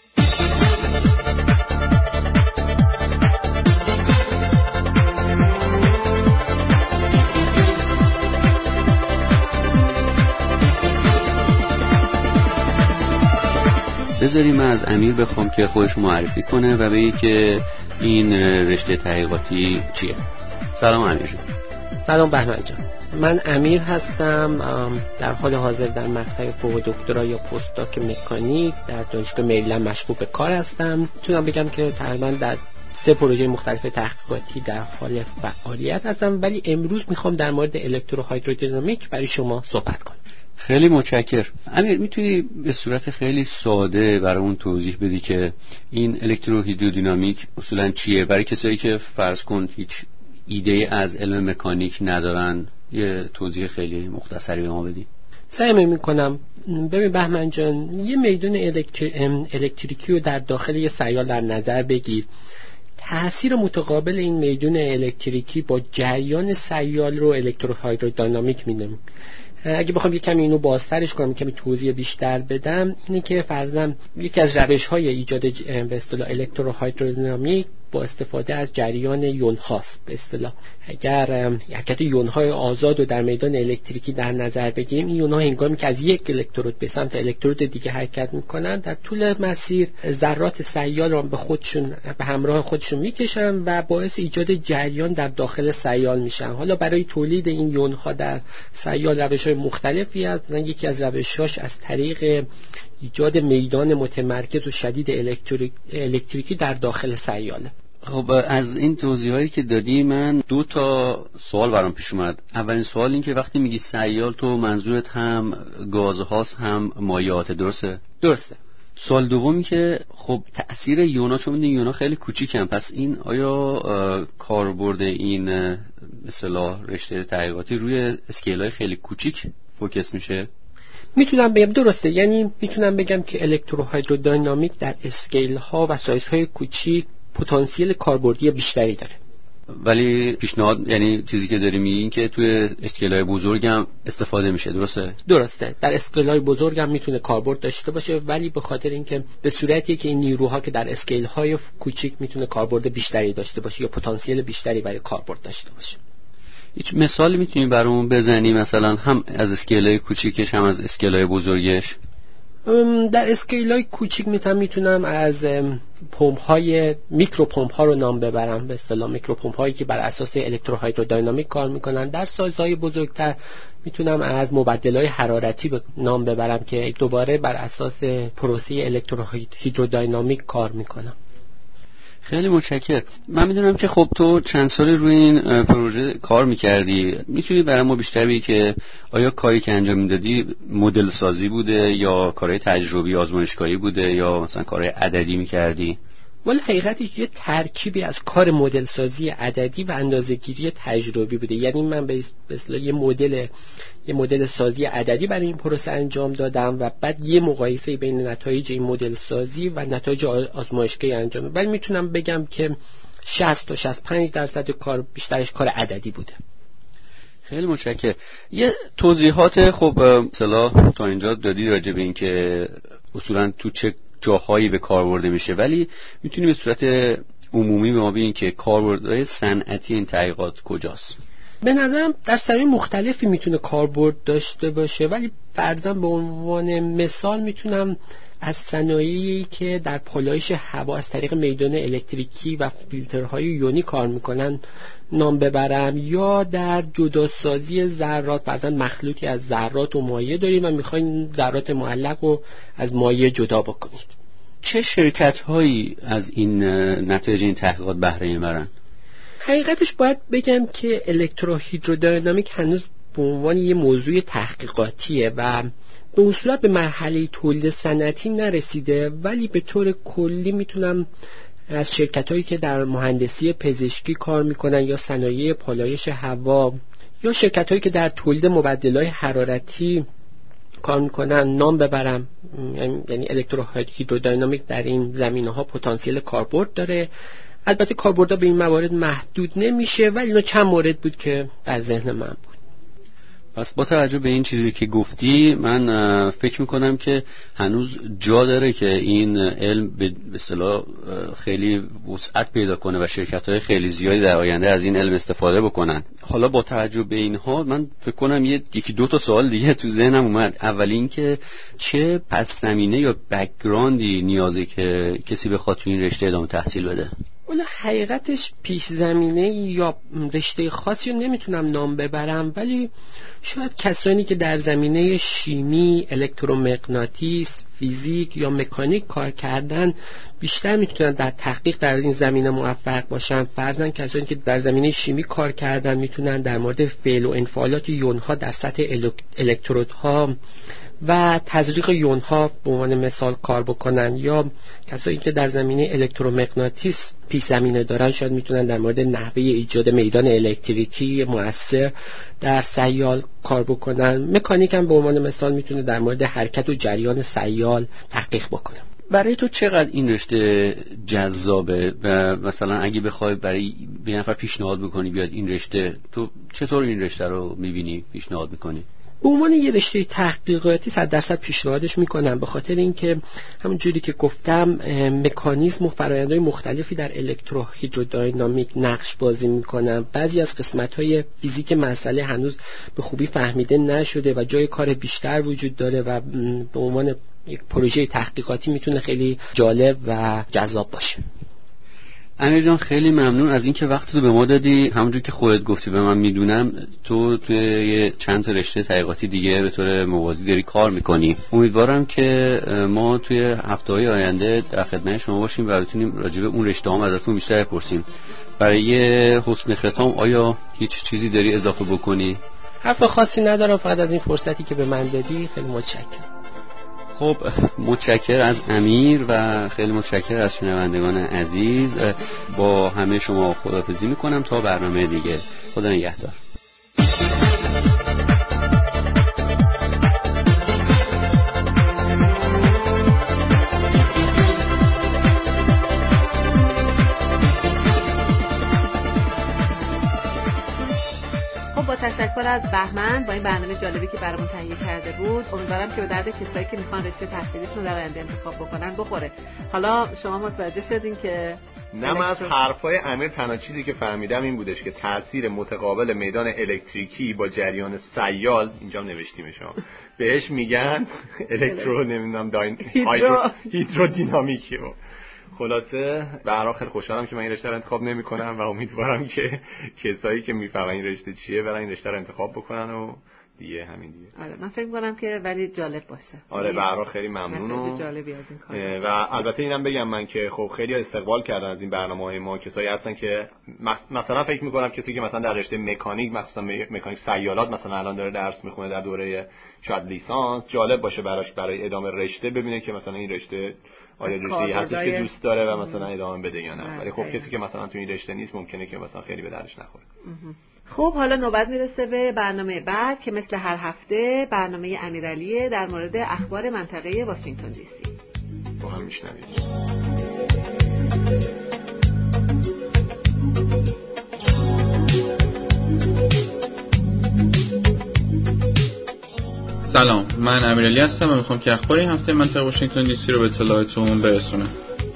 بذاریم از امیر بخوام که خودش معرفی کنه و بگه که این رشته تحقیقاتی چیه. سلام امیر جان. سلام بهمن جان. من امیر هستم، در حال حاضر در مقطع فوق دکترا یا پست‌داک مکانیک در دانشگاه مریلند مشغول به کار هستم. میتونم بگم که تقریبا در سه پروژه مختلف تحقیقاتی در حال فعالیت هستم، ولی امروز میخوام در مورد الکتروهایدرودینامیک برای شما صحبت کنم. خیلی متشکرم. امیر میتونی به صورت خیلی ساده برامون توضیح بدی که این الکتروهیدرودینامیک اصولا چیه برای کسایی که فرض کن هیچ ایده از علم مکانیک ندارن، یه توضیح خیلی مختصری به ما بدی؟ سعی میکنم. ببین بهمن جان، یه میدان الکتر... الکتریکی رو در داخل یه سیال در نظر بگیر. تأثیر متقابل این میدان الکتریکی با جریان سیال رو الکتروهایدرودینامیک می‌نامیم. اگه بخوام یه کمی اینو بازترش کنم، کمی توضیح بیشتر بدم، اینه که فرضاً یکی از روش‌های ایجاد به اصطلاح الکتروهایدرودینامیک با استفاده از جریان یون هاست. به اصطلاح اگر حرکت یون‌های آزاد رو در میدان الکتریکی در نظر بگیریم، این یون‌ها هنگامی که از یک الکترود به سمت الکترود دیگه حرکت می‌کنن، در طول مسیر ذرات سیال رو به خودشون به همراه خودشون می‌کشن و باعث ایجاد جریان در داخل سیال میشن. حالا برای تولید این یون‌ها در سیال روش‌های مختلفی هست. یکی از روش‌هاش از طریق ایجاد میدان متمرکز و شدید الکتریک الکتریکی در داخل سیاله. خب از این توضیحاتی که دادی من دو تا سوال برام پیش اومد. اولین سوال این که وقتی میگی سیال تو منظورت هم گازهاست هم مایعات، درسته؟ درسته. سوال دومی که خب تأثیر یونا، چون این یونا خیلی کوچیکن، پس این آیا کاربرد این اصطلاح رشته تحقیقاتی روی اسکیل‌های خیلی کوچیک فوکس میشه؟ میتونم بگم درسته، یعنی میتونم بگم که الکتروهایدرودینامیک در اسکیل ها و سایز های کوچیک پتانسیل کاربردی بیشتری داره. ولی پیشنهاد، یعنی چیزی که داری میگی این که توی اسکیل های بزرگ هم استفاده میشه، درسته؟ درسته، در اسکیل های بزرگ هم میتونه کاربرد داشته باشه، ولی به خاطر اینکه به صورتی که این نیروها که در اسکیل های کوچیک میتونه کاربرد بیشتری داشته باشه یا پتانسیل بیشتری برای کاربرد داشته باشه. هیچ مثالی میتونی برامون بزنی، مثلا هم از اسکیل‌های کوچیکش هم از اسکیل‌های بزرگش؟ در اسکیل‌های کوچیک میتونم میتونم از پمپ‌های میکرو پمپ‌ها رو نام ببرم، به اصطلاح میکرو پمپ‌هایی که بر اساس الکتروهایدرودینامیک کار میکنن. در سایزهای بزرگتر میتونم از مبدل‌های حرارتی به نام ببرم که دوباره بر اساس پروسه الکتروهایدرودینامیک کار میکنن. خیلی متشکرم. من میدونم که خب تو چند سال روی این پروژه کار میکردی، میتونی برای ما بیشتر بگی که آیا کاری که انجام میدادی مدل سازی بوده یا کارهای تجربی آزمایشگاهی بوده یا مثلا کارهای عددی میکردی؟ ولی حقیقتش یه ترکیبی از کار مدل سازی عددی و اندازه‌گیری تجربی بوده. یعنی من به اصطلاح یه مدل یه مدل سازی عددی برای این پروسه انجام دادم و بعد یه مقایسه بین نتایج این مدل سازی و نتایج آزمایشگاهی انجام دادم. ولی میتونم بگم که شصت تا شصت و پنج درصد کار بیشترش کار عددی بوده. خیلی متشکرم. یه توضیحات خب اصطلاح تا اینجا دادی راجع به این که اصولا تو چه جاهایی به کار برده میشه، ولی میتونی به صورت عمومی به ما بگین که کاربردهای صنعتی این تحقیقات کجاست؟ به نظرم در صنایع مختلفی میتونه کاربرد داشته باشه، ولی فرضاً به عنوان مثال میتونم از صنایعی که در پالایش هوا از طریق میدان الکتریکی و فیلترهای یونی کار میکنن نام ببرم، یا در جداسازی ذرات، فرضاً مخلوطی از ذرات و مایع داریم و میخواین ذرات معلق رو از مایع جدا بکنید. چه شرکت هایی از این نتایج این تحقیقات بهره میبرن؟ حقیقتش باید بگم که الکتروهیدرودینامیک هنوز به عنوان یه موضوع تحقیقاتیه و به اون صورت به مرحله تولید صنعتی نرسیده، ولی به طور کلی میتونم از شرکت هایی که در مهندسی پزشکی کار میکنن یا صنایع پالایش هوا یا شرکت هایی که در تولید مبدلات حرارتی کار میکنن نام ببرم. یعنی الکتروهیدرودینامیک در این زمینه ها پتانسیل کاربرد داره. البته کاربردها به این موارد محدود نمیشه، ولی اینا چند مورد بود که در ذهن من بود. پس با توجه به این چیزی که گفتی من فکر میکنم که هنوز جا داره که این علم به اصطلاح خیلی وسعت پیدا کنه و شرکت‌های خیلی زیادی در آینده از این علم استفاده بکنن. حالا با توجه به اینها من فکر کنم یه یکی دو تا سوال دیگه تو ذهنم اومد. اول این که چه پس زمینه یا بک‌گراندی نیازه که کسی بخواد تو این رشته ادامه تحصیل بده؟ ولی حقیقتش پیش زمینه یا رشته خاصی رو نمیتونم نام ببرم، ولی شاید کسانی که در زمینه شیمی، الکترومغناطیس، فیزیک یا مکانیک کار کردن بیشتر میتونن در تحقیق در این زمینه موفق باشن. فرضاً کسانی که در زمینه شیمی کار کردن میتونن در مورد فعل و انفعالات یونها در سطح الکترودها و تزریق یونها به عنوان مثال کار بکنن، یا کسایی که در زمینه الکترومغناطیس پیش زمینه دارن شاید میتونن در مورد نحوه ایجاد میدان الکتریکی مؤثر در سیال کار بکنن. مکانیک هم به عنوان مثال میتونه در مورد حرکت و جریان سیال تحقیق بکنه. برای تو چقدر این رشته جذابه و مثلا اگه بخوای برای یه نفر پیشنهاد بکنی بیاد این رشته، تو چطور این رشته رو میبینی پیشنهاد میکنی؟ به عنوان یه رشته تحقیقاتی صد درصد پیشنهادش میکنم، به خاطر اینکه همون جوری که گفتم مکانیزم و فرآیندهای مختلفی در الکتروهیدرودینامیک نقش بازی میکنن. بعضی از قسمت‌های فیزیک مسئله هنوز به خوبی فهمیده نشده و جای کار بیشتر وجود داره و به عنوان یک پروژه تحقیقاتی میتونه خیلی جالب و جذاب باشه. امیر جان خیلی ممنون از اینکه وقت رو به ما دادی. همونجور که خودت گفتی به من میدونم تو توی چند تا رشته تحقیقاتی دیگه به طور موازی داری کار میکنی. امیدوارم که ما توی هفته‌های آینده در خدمت شما باشیم و بتونیم راجع به اون رشته هم ازتون بیشتر بپرسیم. برای حسن ختام آیا هیچ چیزی داری اضافه بکنی؟ حرف خاصی ندارم، فقط از این فرصتی که به من دادی خیلی متشکرم. خب متشکر از امیر و خیلی متشکر از شنوندگان عزیز. با همه شما خداحافظی میکنم تا برنامه دیگه. خدا نگهدار. تشکر از بهمن با این برنامه جالبی که برامون تهیه کرده بود. امیدوارم که به درد کسایی که میخوان رشته تحصیلیشون در آینده انتخاب بکنن بخوره. حالا شما متوجه شدین که نه من از حرفای امیر تنها چیزی که فهمیدم این بودش که تأثیر متقابل میدان الکتریکی با جریان سیال، اینجا نوشتیمش بهش میگن الکترو نمیدونم داین هیدرودینامیکی. خلاصه به هر حال خیلی خوشحالم که من این رشته رو انتخاب نمی‌کنم و امیدوارم که کسایی که میفهمن این رشته چیه برن این رشته رو انتخاب بکنن و دیگه همین دیگه. آره من فکر می‌کنم که ولی جالب باشه. آره به هر حال خیلی ممنونم. جالبی از این کار. و البته اینم بگم من که خب خیلی استقبال کردن از این برنامه‌های ما، کسایی هستن که مثلا فکر می‌کنم کسی که مثلا در رشته مکانیک، مثلا مکانیک سیارات مثلا الان داره درس می‌خونه در دوره شاید لیسانس، جالب باشه براش برای ادامه رشته ببینه که مثلا این رشته آیا رشته‌ای هستش که دوست داره و مثلا ادامه بده یا نه. ولی خب کسی که مثلا تو این رشته نیست ممکنه که مثلا خیلی به دردش نخوره. خب حالا نوبت میرسه به برنامه بعد که مثل هر هفته برنامه امیرعلی در مورد اخبار منطقه واشنگتن دی سی. با هم میشنویم. سلام، من امیرعلی هستم و میخوام که اخبار این هفته منطقه واشنگتن دی سی رو به اطلاعتون برسونم.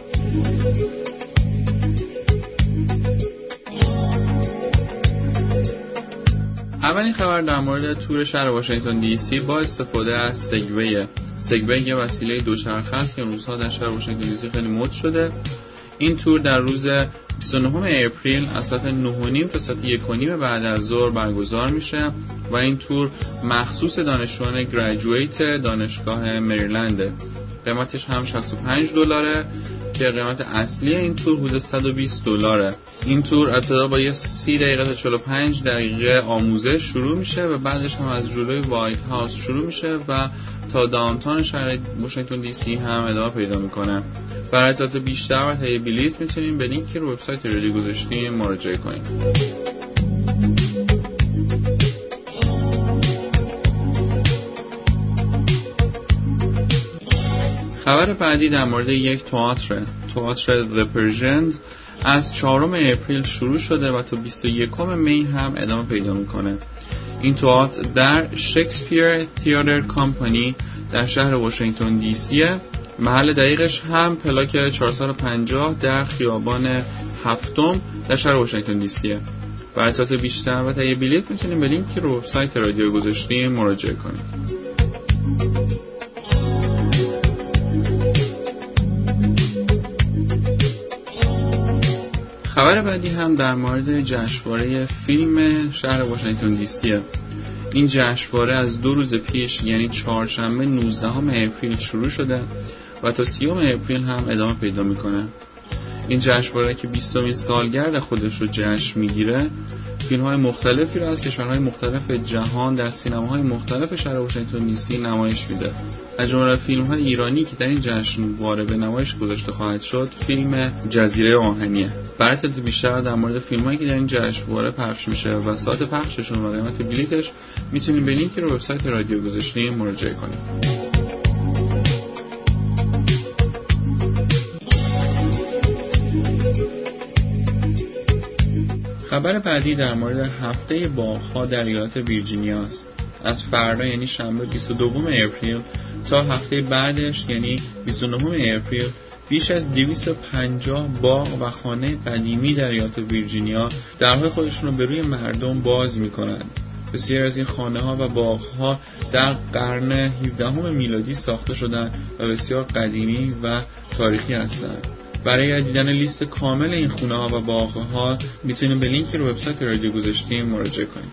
اولین خبر در مورد تور شهر واشنگتن دی سی با استفاده از سگوی. سگوی یه وسیله دوچرخه است که روزها در شهر واشنگتن دی سی خیلی مد شده. این تور در روز بیست و نهم اپریل از ساعت نه و نیم تا ساعت یک و نیم بعد از ظهر برگزار میشه و این تور مخصوص دانشجویان گریجویت دانشگاه مریلنده. قیمتش هم شصت و پنج دلاره که قیمت اصلی این تور حدود صد و بیست دلاره. این تور ابتدا با یه سی دقیقه تا چهل و پنج دقیقه آموزش شروع میشه و بعدش هم از جلوی وایت هاوس شروع میشه و تا داونتاون شهر واشنگتن دی سی هم ادامه پیدا میکنه. برای اطلاعات بیشتر و تهیه بلیط میتونیم به لینکی رو وبسایت رادیو گذاشتیم مراجعه کنیم. خبر بعدی در مورد یک تئاتر، تئاتر The Persians از چهارم اپریل شروع شده و تا بیست و یکم می هم ادامه پیدا میکنه. این تئاتر در شکسپیر تئاتر کامپانی در شهر واشنگتن دی سی، محل دقیقش هم پلاک چهارصد و پنجاه در خیابان هفتم در شهر واشنگتن دی سی. برای اطلاعات بیشتر و تهیه بلیط میتونیم به لینکی رو وبسایت رادیو گذاشتیم مراجعه کنیم. خبر بعدی هم در مورد جشنواره فیلم شهر واشنگتن دی سی. این جشنواره از دو روز پیش یعنی چهارشنبه نوزدهم اپریل شروع شده و تا سیوم اپریل هم ادامه پیدا میکنه. این جشنواره که بیستمین سالگرد خودش رو جشن میگیره، فیلم‌های مختلفی رو از کشورهای مختلف جهان در سینماهای مختلف شهر واشنگتن دی سی نمایش میده. از جمله فیلم‌های ایرانی که در این جشنواره به نمایش گذاشته خواهد شد، فیلم جزیره آهنیه. برای اطلاعات بیشتر در مورد فیلم‌هایی که در این جشنواره پخش میشه و ساعت پخششون و قیمت بلیتش میتونید به لینکی رو وبسایت رادیو گذاشتیم مراجعه کنید. خبر بعدی در مورد هفته باغ‌ها در ایالت ویرجینیا است. از فردا یعنی شنبه بیست و دوم اپریل تا هفته بعدش یعنی بیست و نهم اپریل بیش از دویست و پنجاه باغ و خانه قدیمی در ایالت ویرجینیا درهای خودشون رو به روی مردم باز می‌کنند. بسیار از این خانه‌ها و باغ‌ها در قرن هفدهم میلادی ساخته شدند و بسیار قدیمی و تاریخی هستند. برای دیدن لیست کامل این خونه‌ها و باغ‌ها میتونید به لینکی رو وبسایت رادیو گذاشتیم مراجعه کنید.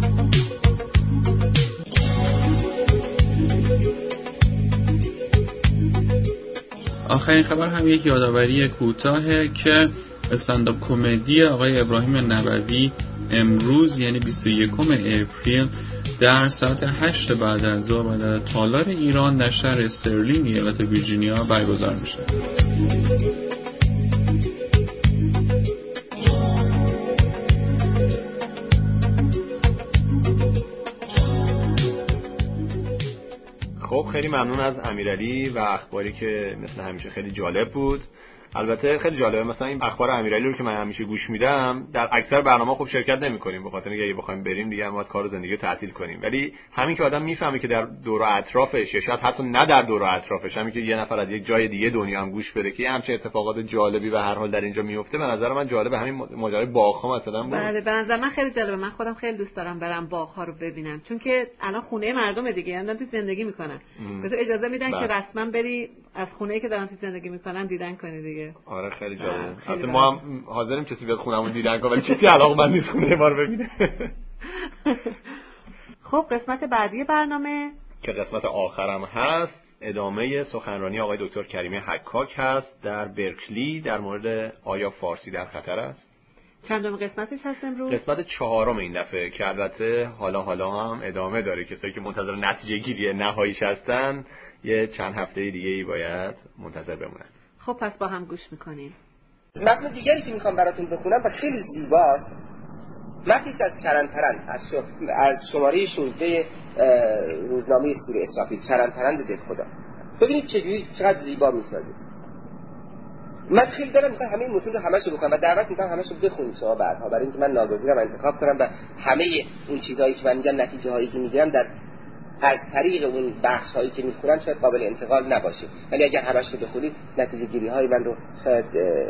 آخرین خبر هم یک یادآوری کوتاهه که استندآپ کمدی آقای ابراهیم نبوی امروز یعنی بیست و یکم اپریل در ساعت هشت بعد از ظهر در تالار ایران در شهر استرلینگ ایالت ویرجینیا برگزار میشه. خب خیلی ممنون از امیرعلی و اخباری که مثل همیشه خیلی جالب بود. البته خیلی جالبه مثلا این اخبار امیرعلی رو که من همیشه گوش میدم در اکثر برنامه‌ها خب شرکت نمی‌کنیم به خاطر اینکه اگه بخوایم بریم دیگه باید کار و زندگی رو تعطیل کنیم، ولی همین که آدم میفهمه که در دور و اطرافش یا شاید حتی نه در دور و اطرافش، همین که یه نفر از یک جای دیگه دنیا هم گوش بده که همچین اتفاقات جالبی به هر حال در اینجا میفته، به نظر من جالبه. همین ماجرای باغ‌ها مثلا بود. بله به نظر من خیلی جالبه. من خودم خیلی دوست دارم برم باغ‌ها رو ببینم چون که الان خونه مردم دیگه یعنی تو زندگی میکنن. به تو اجازه میدن که رسما بری از خونه‌ای که دارن تو زندگی میکنن دیدن کنی دیگه. آره خیلی جالبه. البته ما هم حاضریم کسی بیاد خونمون دیدن کنه ولی کسی علاقه‌مند نیست خونه ما رو ببینه. خب قسمت بعدی برنامه که قسمت آخرم هست ادامه سخنرانی آقای دکتر کریمی حکاک هست در برکلی در مورد آیا فارسی در خطر است. چندم قسمتش هست امروز؟ قسمت چهارم این دفعه که البته حالا حالا هم ادامه داره. کسایی که منتظر نتیجه گیری نهاییش هستن یه چند هفته دیگه ای باید منتظر بمونن. خب پس با هم گوش میکنیم. متن دیگری که میخوام براتون بخونم و خیلی زیباست، متنی از چرندپرند از, شو... از شماره شانزده روزنامه سوره اسرافیل، چرندپرند دل خدا. ببینید چجوری چقدر زیبا میسازه. من خیلی دارم میخوام همه این متون رو همه‌شو بخونم و دعوت میکنم همه‌شو بخونید شما بعدها، برای اینکه من ناگزیرم انتخاب کنم و همه اون چیزهایی که من میگم، نتیجه هایی که میگیرم در از طریق اون بخش هایی که میخونم شاید قابل انتقال نباشه، ولی اگر همش رو بخونید نتیجه گیری های من رو شاید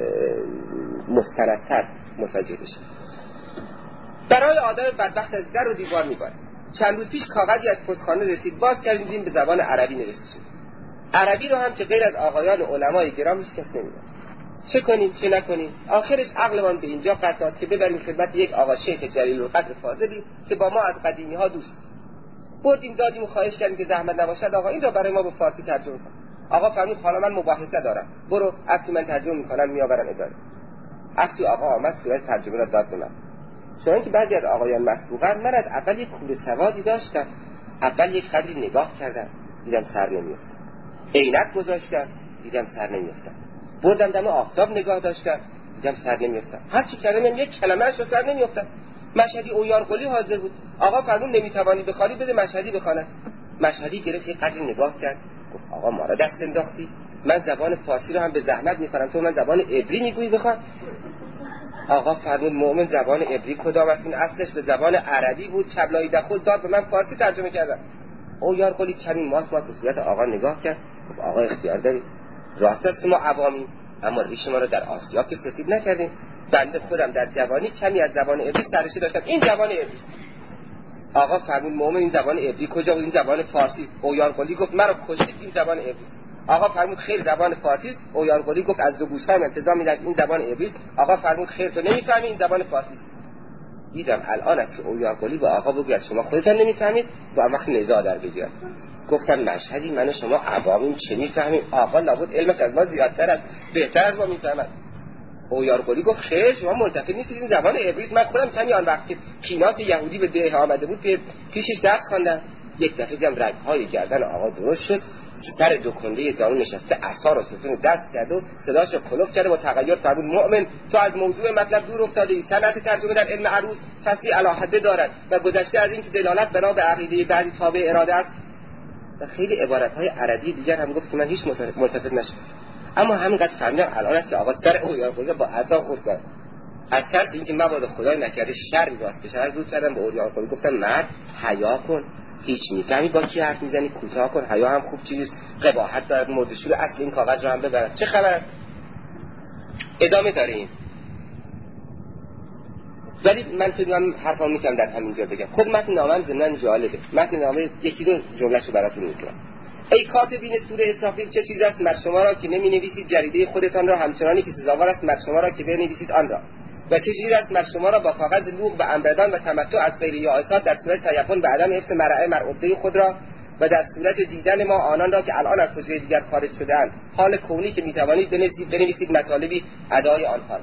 مستندتر متوجه بشید. برای آدم بدبخت از در و دیوار میباره. چند روز پیش کاغذی از پستخانه رسید، باز کردیم دیدیم به زبان عربی نوشته شده. عربی رو هم که غیر از آقایان علمای گرام هیچ کس نمیدونه. چه کنیم چه نکنیم؟ آخرش عقلمان به اینجا قد داد که ببریم خدمت یک آقا شیخ جلیل القدر فاضلی که با ما از قدیمی ها دوست. بردیم دادیم و خواهش کردیم که زحمت نباشد آقا این را برای ما به فارسی ترجمه کن. آقا فرمود حالا من مباحثه دارم، برو عکسی من ترجمه میکنم میآورم اداره. عکسی آقا آمد صورت ترجمه را داد به من. چون که بعضی از آقایان مسبوقن، من از اول یک کوره سوادی داشتم، اول یک قدری نگاه کردم دیدم سر نمیافتم، عینک گذاشتم دیدم سر نمیافتم، بردم دم آفتاب نگاه داشتم دیدم سر نمیافتم، هر چی کردم یک کلمه‌اش رو سر نمیافتم. مشهدی اویارقلی حاضر بود، آقا فرمود نمیتوانی بخوانی بده مشهدی بخونه. مشهدی گرفت یک قدری نگاه کرد گفت آقا ما را دست انداختی، من زبان فارسی رو هم به زحمت میخونم تو من زبان عبری میگویی بخوان. آقا فرمود مؤمن زبان عبری کدام است؟ این اصلش به زبان عربی بود، کبلایی در خود داد به من فارسی ترجمه کردم. اویارقلی کمی مات مات به صورت آقا نگاه کرد گفت آقا اختیار داری، راست است که ما عوامی اما ریش ما رو در آسیاب که سفید نکردیم. بنده خودم در جوانی کمی از زبان عبری سررشته داشتم، این زبان عبری است. آقا فرمود مؤمن این زبان عبری کجا بود؟ این زبان فارسی است. اویارقلی گفت مرا کشتید این زبان عبری است. آقا فرمود خیر زبان فارسی است. اویارقلی گفت از دو گوشه‌ام التزام می‌دم این زبان عبری است. آقا فرمود خیر تو نمی‌فهمی این زبان فارسی است. دیدم الان است که اویارقلی به آقا بگوید شما خودتون نمی‌فهمید و وقت نزاع در بیاد. گفتم مشهدی من و شما عوامیم چه می‌فهمیم؟ آقا لابد علمش از ما زیادتر است، بهتر از ما می‌فهمد. اویارقلی گفت خیر شما ملتفت نیستید این زبان عبری. من خودم کمی آن وقت که کیناس یهودی به ده آمده بود پیشش درس خواندم، یک دفعه دیدم رگ‌های گردن آقا درست شد، سر دو کنده زانو نشسته، عصا را ستون دست کرد و صداش رو کلوف کرد و تغییر فرمود مؤمن تو از موضوع مطلب دور افتاده‌ای، صنعت ترجمه در علم عروض فصلی علی حد دارد و گذشته از این که دلالت بنا به عقیده بعضی تابع اراده است. و خیلی عبارت‌های عربی دیگر هم گفت که من هیچ ملتفت نشدم، اما همینقدر فهمیدم الان است که آقا سر اویارقلی با عصا خورد کرد. از ترس اینکه مبادا خدای نکرده شری راست بشه از رود کردم به اویارقلی گفتم مرد حیا کن، هیچ میفهمی با کی حرف میزنی، کوتاه کن، حیا هم خوب چیزیست، قباحت دارد، مردشور اصل این کاغذ رو هم ببرد. چه خبر است؟ ادامه داره این. ولی من فکر می‌کنم حرفام میتونم در همینجا بگم. خود متن نامه‌ام ضمن جالبه. متن نامه یکی دو جمله‌شو براتون میگم. ای کاتبین سوره اسرافیل چه چیز است مر شما را که نمی نویسید جریده خودتان را همچنانی که سزاوار است مر شما را که بنویسید آن را، و چه چیز است مر شما را با کاغذ لوح و انبردان و تمتع از غیر یائسات در صورت تیقن و عدم حفظ مرعه مر عهده خود را و در صورت دیدن ما آنان را که الان از حجره دیگر خارج شده‌اند حال کونی که میتوانید بنویسید بنویسید مطالبی ادای آنها.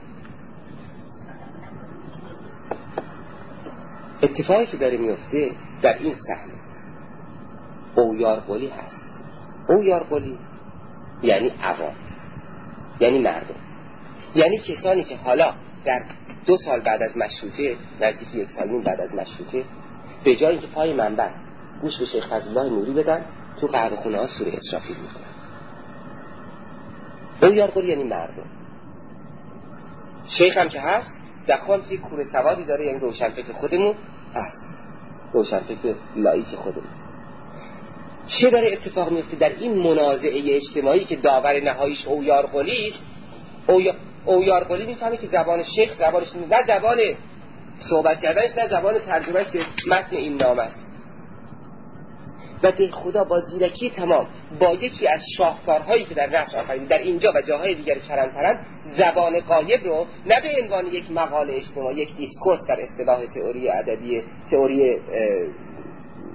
اتفاقی که داره میفته در این صحنه اویارقلی هست. اویارقلی یعنی عوام، یعنی مردم، یعنی کسانی که حالا در دو سال بعد از مشروطه، نزدیک یک سال نیم بعد از مشروطه، به جایی که پای منبر گوش به شیخ فضلالله نوری بدن تو قهوه خونه ها سوره اسرافیل میکنن. اویارقلی یعنی مردم. شیخ هم که هست دخوان که کوره سوادی داره، یعنی روشنفکر خودمون هست، روشنفکر لایک خودمون. چه داره اتفاق میفته در این منازعه اجتماعی که داور نهاییش اویارقلی است؟ اویا... اویارقلی میفهمه که زبان شیخ زبانش نه زبان صحبت کردنش نه زبان ترجمهش که متن این نامه است. و ده خدا با زیرکی تمام با یکی از شاهکارهایی که در نصر آفرین در اینجا و جاهای دیگر چرندپرند زبان غایب رو نه به عنوان یک مقاله اجتماعی، یک دیسکورس در اصطلاح تئوری ادبی تئوری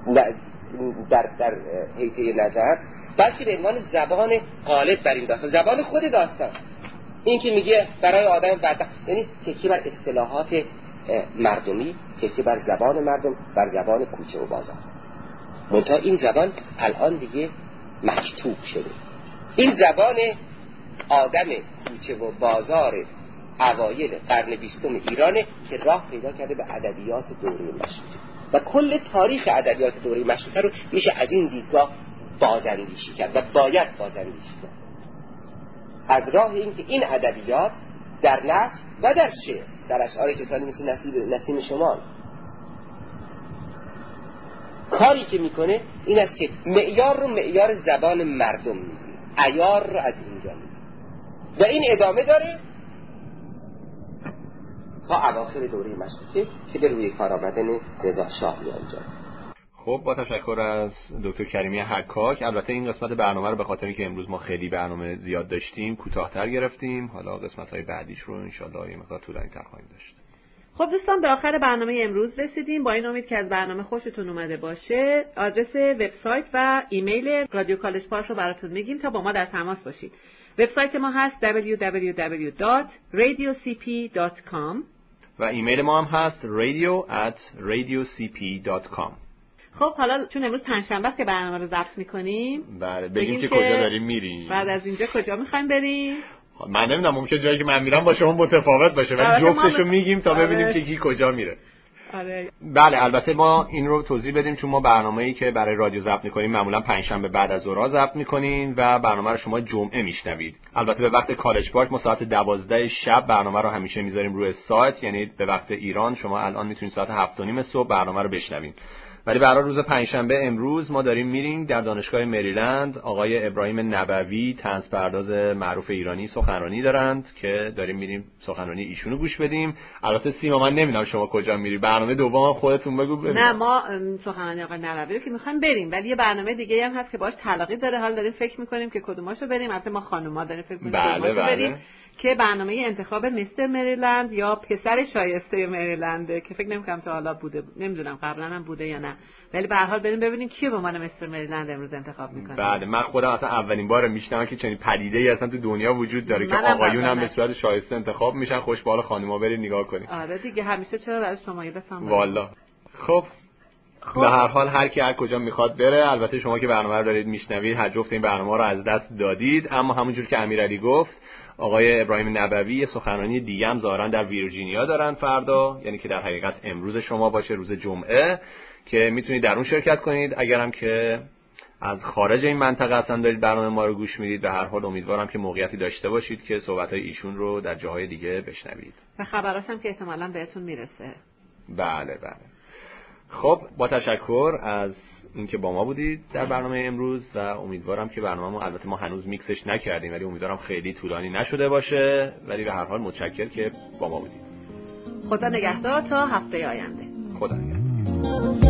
در در حیطه نظر، بلکه به عنوان زبان غالب بر این داستان، زبان خود داستان. این که میگه برای آدم بدبخت، یعنی تکیه بر اصطلاحات مردمی، تکیه بر زبان مردم، بر زبان کوچه و بازار. منتها این زبان الان دیگه مکتوب شده. این زبان آدم کوچه و بازار اوایل قرن بیستم ایرانه که راه پیدا کرده به ادبیات دوره مشروطه و کل تاریخ ادبیات دوره مشروطه رو میشه از این دیدگاه بازاندیشی کرد و باید بازاندیشی کرد. از راه این که این ادبیات در نثر و در شعر، در اشعار کسانی مثل نسیم شمال، کاری که میکنه این است که معیار رو معیار زبان مردم میگیره، عیار رو از اونجا میگیره و این ادامه داره تا اواخر دوره مشروطه که به روی کار آمدن رضا شاه میانجام. خب با تشکر از دکتر کریمی حکاک. البته این قسمت برنامه رو به خاطر اینکه امروز ما خیلی برنامه زیاد داشتیم کوتاه‌تر گرفتیم. حالا قسمت‌های بعدیش رو انشالله یه مقدار طولانی‌تر خواهیم داشت. خب دوستان به آخر برنامه امروز رسیدیم. با این امید که از برنامه خوشتون اومده باشه، آدرس وبسایت و ایمیل رادیو کالج پارک رو براتون میگیم تا با ما در تماس باشید. وبسایت ما هست دبلیو دبلیو دبلیو دات رادیو سی پی دات کام و ایمیل ما هم هست radio at radio c p dot com. خب حالا چون امروز پنجشنبه است که برنامه رو ضبط می‌کنیم، بله بگیم که کجا داریم میریم. بعد از اینجا کجا می‌خوایم بریم؟ من نمیدونم، ممکنه جایی که من میرم با شما متفاوت باشه، ولی جفتشو میگیم تا ببینیم که کی کجا میره. آره. بله البته ما این رو توضیح بدیم چون ما برنامه‌ای که برای رادیو ضبط می‌کنیم معمولا پنجشنبه بعد از ظهر ضبط می‌کنیم و برنامه رو شما جمعه میشنوید. البته به وقت کالج پارک ما ساعت دوازده شب برنامه رو همیشه میذاریم روی سایت، یعنی به وقت ایران شما الان میتونید ساعت هفت و نیم صبح برنامه رو بشنوید. ولی برای روز پنجشنبه امروز ما داریم میریم در دانشگاه مریلند. آقای ابراهیم نبوی طنزپرداز معروف ایرانی سخنرانی دارند که داریم میریم سخنرانی ایشونو گوش بدیم. البته سیما من نمیدونم شما کجا میری، برنامه دوم خودتون بگو ببینم. نه ما سخنرانی آقای نبوی رو که میخوایم بریم، ولی یه برنامه دیگه هم هست که باهاش تلاقی داره، حال داریم فکر میکنیم که کدوماشو بریم. البته ما خانوما داریم فکر میکنیم بله کدوماشو بله. بریم که برنامه انتخاب مستر مریلند یا پسر شایسته مریلند که فکر نمی‌کنم تا حالا بوده، نمیدونم قبلا هم بوده یا نه، ولی به هر حال بریم ببینیم کی به عنوان مستر مریلند امروز انتخاب میکنه. بله من خودم اصلا اولین بار میشنوم که چنین پدیده‌ای اصلا تو دنیا وجود داره که آقایون هم به صورت شایسته انتخاب میشن. خوشبال خانوما برید نگاه کنید. آره دیگه همیشه چرا برای شما یه بسام. والا خب خب به هر حال هر کی هر کجا میخواد بره. البته شما که برنامه رو دارید میشنوید هر جفت این برنامه رو از دست دادید، اما همونجور که امیرعلی گفت آقای ابراهیم نبوی سخنرانی دیگه هم ظاهرا در ویرجینیا دارن فردا، یعنی که در حقیقت امروز شما باشه روز جمعه که میتونید در اون شرکت کنید. اگرم که از خارج این منطقه اصلا دارید برنامه ما رو گوش میدید، به هر حال امیدوارم که موقعیتی داشته باشید که صحبت‌های ایشون رو در جاهای دیگه بشنوید و خبراش هم که احتمالاً بهتون میرسه. بله بله. خب با تشکر از اینکه با ما بودید در برنامه امروز و امیدوارم که برنامه‌مون، البته ما هنوز میکسش نکردیم ولی امیدوارم خیلی طولانی نشده باشه، ولی به هر حال متشکرم که با ما بودید. خدا نگهدار تا هفته آینده. خدا نگهدار.